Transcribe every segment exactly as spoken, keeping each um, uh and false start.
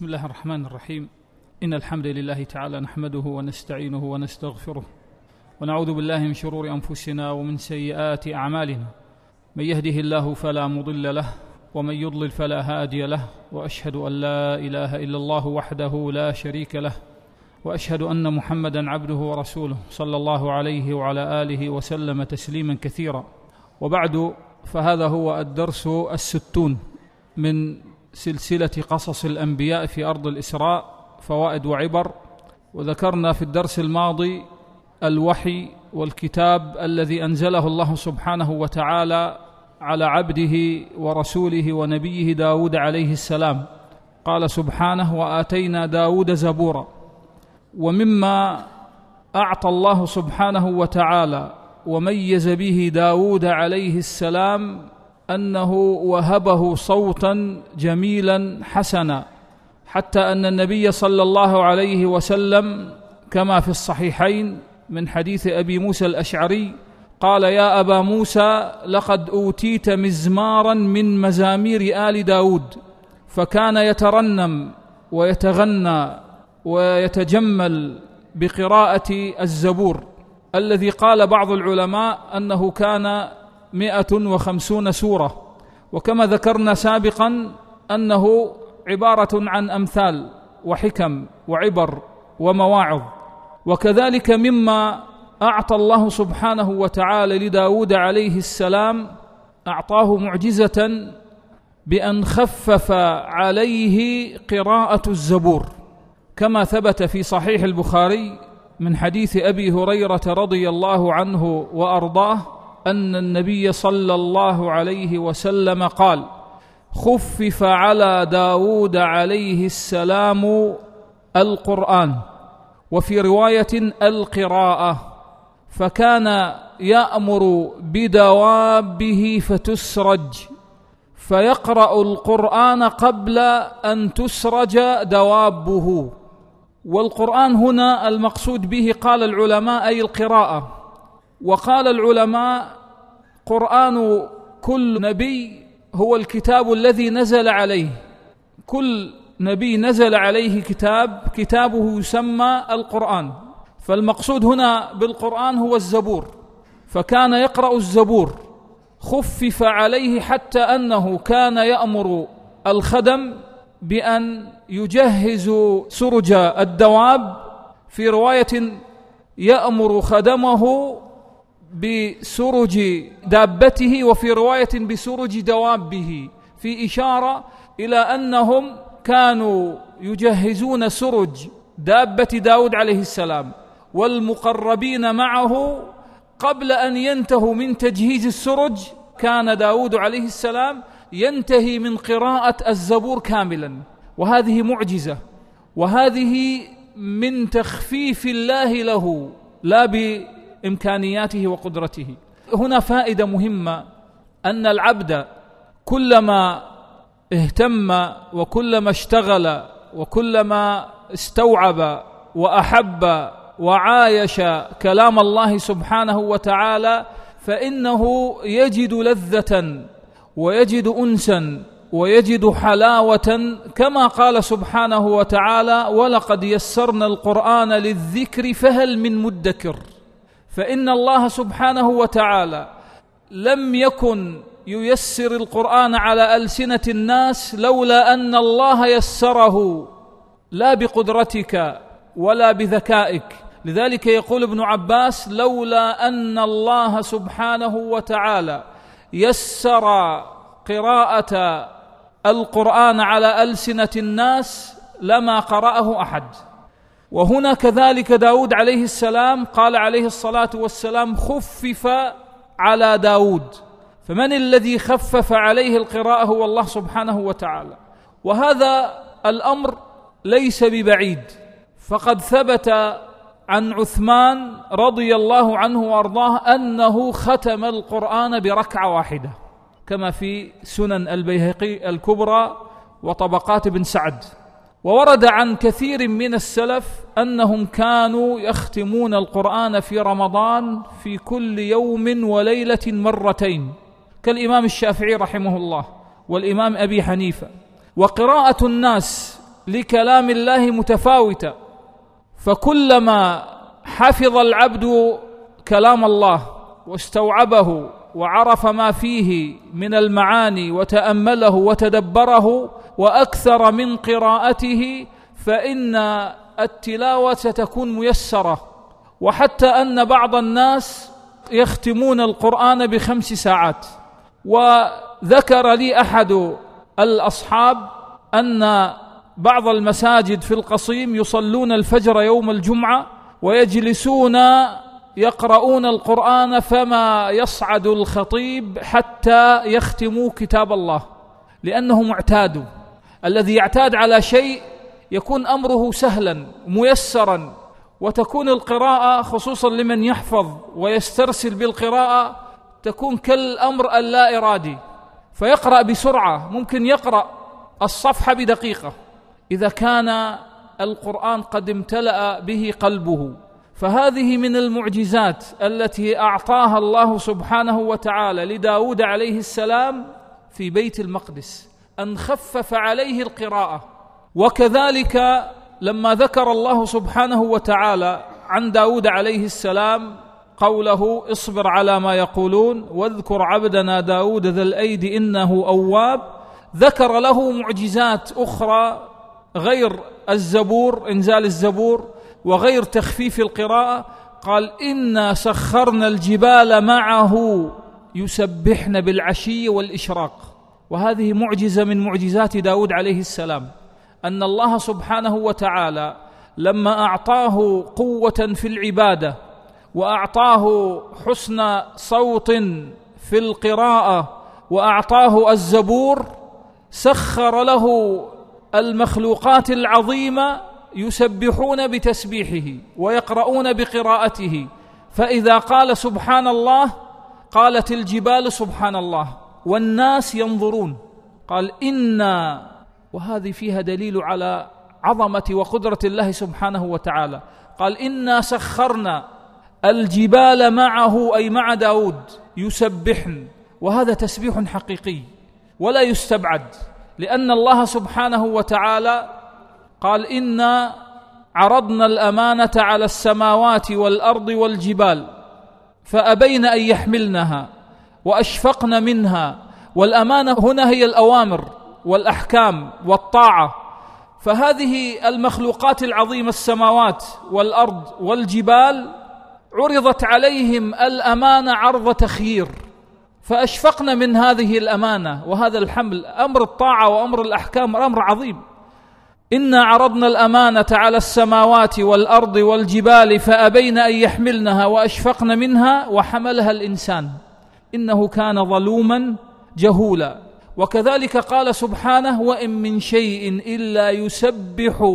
بسم الله الرحمن الرحيم. إن الحمد لله تعالى نحمده ونستعينه ونستغفره ونعوذ بالله من شرور أنفسنا ومن سيئات أعمالنا، من يهده الله فلا مضل له ومن يضلل فلا هادي له، وأشهد أن لا إله إلا الله وحده لا شريك له، وأشهد أن محمدًا عبده ورسوله صلى الله عليه وعلى آله وسلم تسليمًا كثيرا. وبعد، فهذا هو الدرس الستون من سلسلة قصص الأنبياء في أرض الإسراء، فوائد وعبر. وذكرنا في الدرس الماضي الوحي والكتاب الذي أنزله الله سبحانه وتعالى على عبده ورسوله ونبيه داود عليه السلام. قال سبحانه: وآتينا داود زبورا. ومما أعطى الله سبحانه وتعالى وميز به داود عليه السلام أنه وهبه صوتا جميلا حسنا، حتى أن النبي صلى الله عليه وسلم كما في الصحيحين من حديث أبي موسى الأشعري قال: يا أبا موسى، لقد أوتيت مزمارا من مزامير آل داود. فكان يترنم ويتغنى ويتجمل بقراءة الزبور، الذي قال بعض العلماء أنه كان مئة وخمسون سورة، وكما ذكرنا سابقا أنه عبارة عن أمثال وحكم وعبر ومواعظ. وكذلك مما أعطى الله سبحانه وتعالى لداود عليه السلام، أعطاه معجزة بأن خفف عليه قراءة الزبور، كما ثبت في صحيح البخاري من حديث أبي هريرة رضي الله عنه وأرضاه أن النبي صلى الله عليه وسلم قال: خفف على داود عليه السلام القرآن، وفي رواية القراءة، فكان يأمر بدوابه فتسرج، فيقرأ القرآن قبل أن تسرج دوابه. والقرآن هنا المقصود به قال العلماء أي القراءة. وقال العلماء: قرآن كل نبي هو الكتاب الذي نزل عليه، كل نبي نزل عليه كتاب، كتابه يسمى القرآن. فالمقصود هنا بالقرآن هو الزبور، فكان يقرأ الزبور، خفف عليه حتى أنه كان يأمر الخدم بأن يجهزوا سرج الدواب، في رواية يأمر خدمه بسرج دابته، وفي رواية بسرج دوابه، في إشارة إلى أنهم كانوا يجهزون سرج دابة داود عليه السلام والمقربين معه. قبل أن ينتهوا من تجهيز السرج كان داود عليه السلام ينتهي من قراءة الزبور كاملا. وهذه معجزة، وهذه من تخفيف الله له لا بإمكانياته وقدرته. هنا فائدة مهمة، أن العبد كلما اهتم وكلما اشتغل وكلما استوعب وأحب وعايش كلام الله سبحانه وتعالى، فإنه يجد لذة ويجد أنسا ويجد حلاوة، كما قال سبحانه وتعالى: ولقد يسرنا القرآن للذكر فهل من مدكر. فإن الله سبحانه وتعالى لم يكن ييسر القرآن على ألسنة الناس لولا أن الله يسره، لا بقدرتك ولا بذكائك. لذلك يقول ابن عباس: لولا أن الله سبحانه وتعالى يسر قراءة القرآن على ألسنة الناس لما قرأه أحد. وهنا كذلك داود عليه السلام قال عليه الصلاة والسلام: خفف على داود. فمن الذي خفف عليه القراءة؟ هو الله سبحانه وتعالى. وهذا الأمر ليس ببعيد، فقد ثبت عن عثمان رضي الله عنه وأرضاه أنه ختم القرآن بركعة واحدة، كما في سنن البيهقي الكبرى وطبقات بن سعد. وورد عن كثير من السلف أنهم كانوا يختمون القرآن في رمضان في كل يوم وليلة مرتين، كالإمام الشافعي رحمه الله والإمام أبي حنيفة. وقراءة الناس لكلام الله متفاوتة، فكلما حفظ العبد كلام الله واستوعبه وعرف ما فيه من المعاني وتأمله وتدبره وأكثر من قراءته، فإن التلاوة ستكون ميسرة. وحتى أن بعض الناس يختمون القرآن بخمس ساعات. وذكر لي أحد الأصحاب أن بعض المساجد في القصيم يصلون الفجر يوم الجمعة ويجلسون يقرؤون القرآن فما يصعد الخطيب حتى يختموا كتاب الله، لأنهم اعتادوا. الذي يعتاد على شيء يكون أمره سهلا ميسرا، وتكون القراءة خصوصا لمن يحفظ ويسترسل بالقراءة تكون كالأمر اللا إرادي، فيقرأ بسرعة، ممكن يقرأ الصفحة بدقيقة إذا كان القرآن قد امتلأ به قلبه. فهذه من المعجزات التي أعطاها الله سبحانه وتعالى لداود عليه السلام في بيت المقدس، أن خفف عليه القراءة. وكذلك لما ذكر الله سبحانه وتعالى عن داود عليه السلام قوله اصبر على ما يقولون واذكر عبدنا داود ذا الأيد إنه أواب، ذكر له معجزات أخرى غير الزبور، إنزال الزبور، وغير تخفيف القراءة. قال إنا سخرنا الجبال معه يسبحن بالعشي والإشراق. وهذه معجزة من معجزات داود عليه السلام، أن الله سبحانه وتعالى لما أعطاه قوة في العبادة وأعطاه حسن صوت في القراءة وأعطاه الزبور، سخر له المخلوقات العظيمة يسبحون بتسبيحه ويقرؤون بقراءته. فإذا قال سبحان الله قالت الجبال سبحان الله، والناس ينظرون. قال إنا، وهذه فيها دليل على عظمة وقدرة الله سبحانه وتعالى. قال إنا سخرنا الجبال معه، أي مع داود، يسبحن. وهذا تسبيح حقيقي ولا يستبعد، لأن الله سبحانه وتعالى قال إنا عرضنا الأمانة على السماوات والأرض والجبال فأبين أن يحملنها وأشفقن منها. والأمانة هنا هي الأوامر والأحكام والطاعة. فهذه المخلوقات العظيمة السماوات والأرض والجبال عرضت عليهم الأمانة عرض تخيير، فأشفقن من هذه الأمانة وهذا الحمل. أمر الطاعة وأمر الأحكام أمر عظيم. إنا عرضنا الأمانة على السماوات والأرض والجبال فأبين أن يحملنها وأشفقن منها وحملها الإنسان إنه كان ظلوما جهولا. وكذلك قال سبحانه وإن من شيء إلا يسبح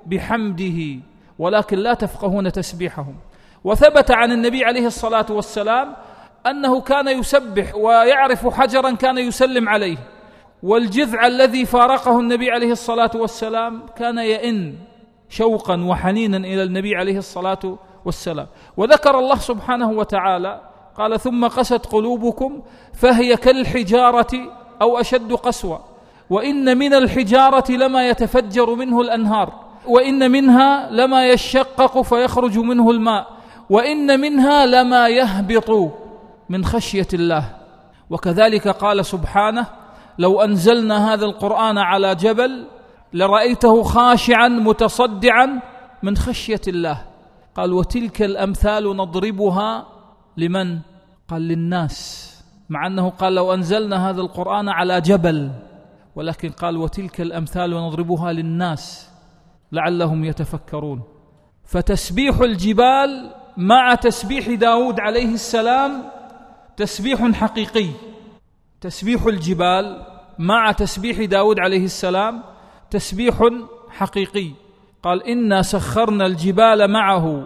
بحمده ولكن لا تفقهون تسبيحهم. وثبت عن النبي عليه الصلاة والسلام أنه كان يسبح ويعرف حجرا كان يسلم عليه، والجذع الذي فارقه النبي عليه الصلاة والسلام كان يئن شوقا وحنينا إلى النبي عليه الصلاة والسلام. وذكر الله سبحانه وتعالى قال ثم قست قلوبكم فهي كالحجارة أو أشد قسوة وإن من الحجارة لما يتفجر منه الأنهار وإن منها لما يشقق فيخرج منه الماء وإن منها لما يهبط من خشية الله. وكذلك قال سبحانه لو أنزلنا هذا القرآن على جبل لرأيته خاشعا متصدعا من خشية الله. قال وتلك الأمثال نضربها لمن؟ قال للناس، مع أنه قال لو أنزلنا هذا القرآن على جبل، ولكن قال وتلك الأمثال نضربها للناس لعلهم يتفكرون. فتسبيح الجبال مع تسبيح داود عليه السلام تسبيح حقيقي. تسبيح الجبال مع تسبيح داود عليه السلام تسبيح حقيقي. قال إنا سخرنا الجبال معه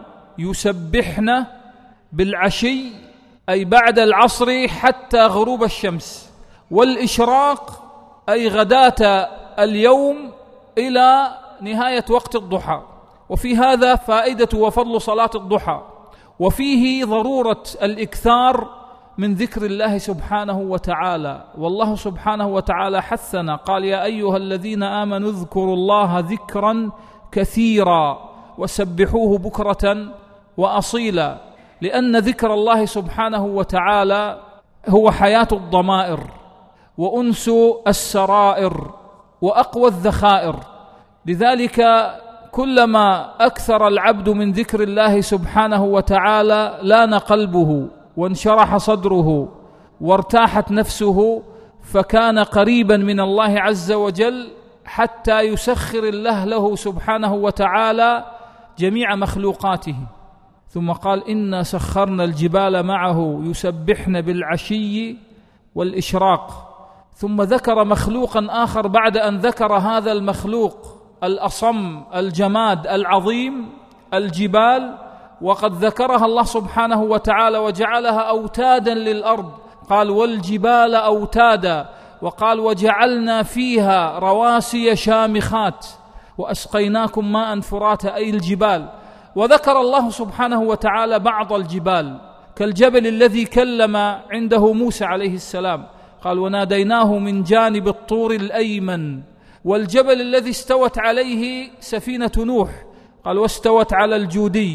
يسبحن بالعشي أي بعد العصر حتى غروب الشمس، والإشراق أي غداة اليوم إلى نهاية وقت الضحى. وفي هذا فائدة وفضل صلاة الضحى، وفيه ضرورة الإكثار من ذكر الله سبحانه وتعالى. والله سبحانه وتعالى حثنا، قال: يا أيها الذين آمنوا اذكروا الله ذكرا كثيرا وسبحوه بكرة وأصيلا، لأن ذكر الله سبحانه وتعالى هو حياة الضمائر وأنس السرائر وأقوى الذخائر. لذلك كلما أكثر العبد من ذكر الله سبحانه وتعالى لان قلبه وانشرح صدره وارتاحت نفسه، فكان قريبا من الله عز وجل، حتى يسخر الله له سبحانه وتعالى جميع مخلوقاته. ثم قال: إنا سخرنا الجبال معه يسبحن بالعشي والإشراق. ثم ذكر مخلوقا آخر بعد أن ذكر هذا المخلوق الأصم الجماد العظيم، الجبال، وقد ذكرها الله سبحانه وتعالى وجعلها أوتادا للأرض، قال: والجبال أوتادا، وقال: وجعلنا فيها رواسي شامخات وأسقيناكم ماء فراتا، أي الجبال. وذكر الله سبحانه وتعالى بعض الجبال كالجبل الذي كلم عنده موسى عليه السلام، قال: وناديناه من جانب الطور الأيمن. والجبل الذي استوت عليه سفينة نوح، قال: واستوت على الجودي.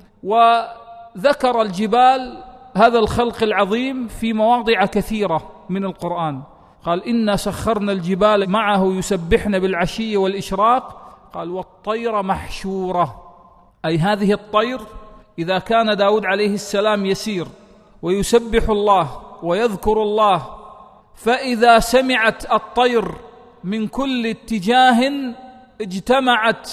وذكر الجبال هذا الخلق العظيم في مواضع كثيرة من القرآن، قال: إنا سخرنا الجبال معه يسبحن بالعشي والإشراق، قال: والطير محشورة، أي هذه الطير إذا كان داود عليه السلام يسير ويسبح الله ويذكر الله، فإذا سمعت الطير من كل اتجاه اجتمعت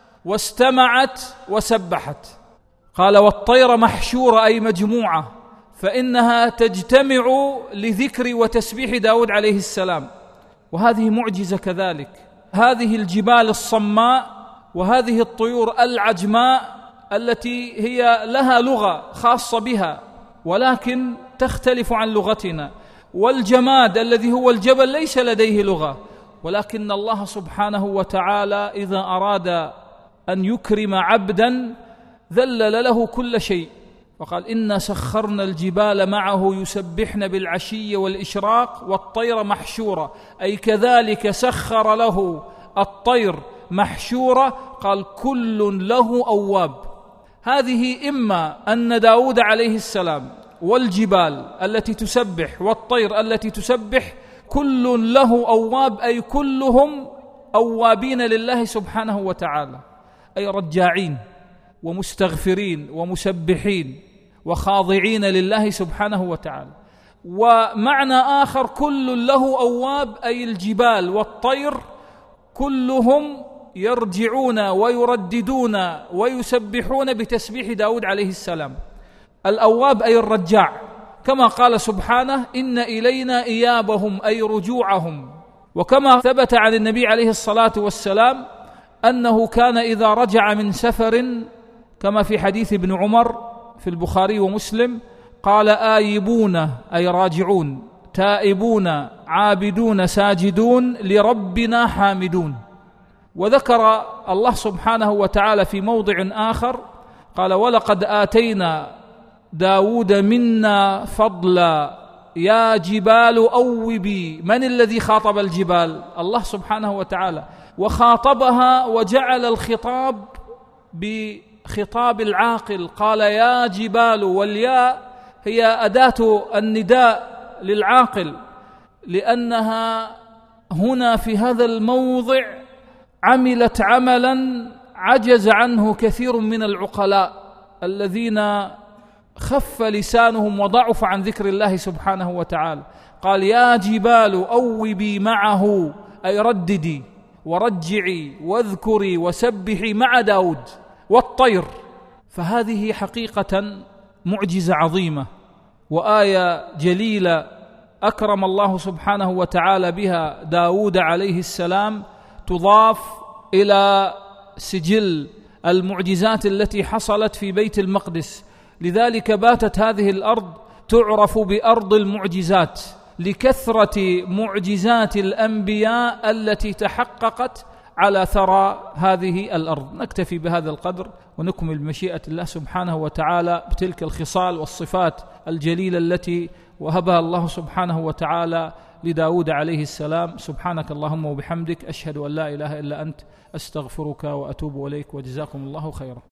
واستمعت وسبحت. قال: والطير محشورة، أي مجموعة، فإنها تجتمع لذكر وتسبيح داود عليه السلام. وهذه معجزة كذلك، هذه الجبال الصماء وهذه الطيور العجماء التي هي لها لغة خاصة بها ولكن تختلف عن لغتنا، والجماد الذي هو الجبل ليس لديه لغة، ولكن الله سبحانه وتعالى إذا أراد أن يكرم عبدا ذلل له كل شيء، وقال: إنا سخرنا الجبال معه يسبحن بالعشي والإشراق والطير محشورة، أي كذلك سخر له الطير محشورة، قال: كل له أواب. هذه إما أن داود عليه السلام والجبال التي تسبح والطير التي تسبح كل له أواب، أي كلهم أوابين لله سبحانه وتعالى، أي رجاعين ومستغفرين ومسبحين وخاضعين لله سبحانه وتعالى. ومعنى آخر كل له أواب، أي الجبال والطير كلهم يرجعون ويرددون ويسبحون بتسبيح داود عليه السلام. الأواب أي الرجاع، كما قال سبحانه: إن إلينا إيابهم، أي رجوعهم. وكما ثبت عن النبي عليه الصلاة والسلام أنه كان إذا رجع من سفر، كما في حديث ابن عمر في البخاري ومسلم، قال: آيبون، أي راجعون، تائبون، عابدون، ساجدون، لربنا حامدون. وذكر الله سبحانه وتعالى في موضع آخر قال: ولقد آتينا داود منا فضلا يا جبال أوبي. من الذي خاطب الجبال؟ الله سبحانه وتعالى، وخاطبها وجعل الخطاب بخطاب العاقل، قال: يا جبال، والياء هي أداة النداء للعاقل، لأنها هنا في هذا الموضع عملت عملا عجز عنه كثير من العقلاء الذين خف لسانهم وضعف عن ذكر الله سبحانه وتعالى. قال: يا جبال أوبي معه، أي رددي ورجعي واذكري وسبحي مع داود. والطير، فهذه حقيقة معجزة عظيمة وآية جليلة أكرم الله سبحانه وتعالى بها داود عليه السلام، تضاف إلى سجل المعجزات التي حصلت في بيت المقدس. لذلك باتت هذه الأرض تعرف بأرض المعجزات، لكثرة معجزات الأنبياء التي تحققت على ثرى هذه الأرض. نكتفي بهذا القدر ونكمل بمشيئة الله سبحانه وتعالى بتلك الخصال والصفات الجليلة التي وهبها الله سبحانه وتعالى لداود عليه السلام. سبحانك اللهم وبحمدك، أشهد أن لا إله إلا أنت، أستغفرك وأتوب إليك، وجزاكم الله خيرا.